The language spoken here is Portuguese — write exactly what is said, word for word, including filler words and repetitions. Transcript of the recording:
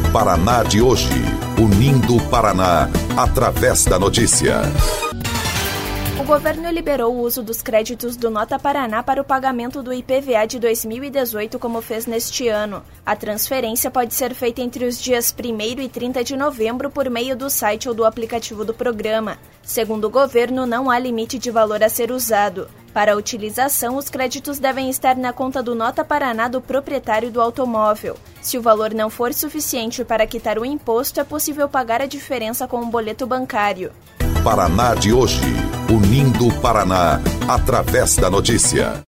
Paraná de hoje, unindo o Paraná através da notícia. O governo liberou o uso dos créditos do Nota Paraná para o pagamento do I P V A de dois mil e dezoito, como fez neste ano. A transferência pode ser feita entre os dias primeiro e trinta de novembro por meio do site ou do aplicativo do programa. Segundo o governo, não há limite de valor a ser usado. Para a utilização, os créditos devem estar na conta do Nota Paraná do proprietário do automóvel. Se o valor não for suficiente para quitar o imposto, é possível pagar a diferença com um boleto bancário. Paraná de hoje, unindo o Paraná através da notícia.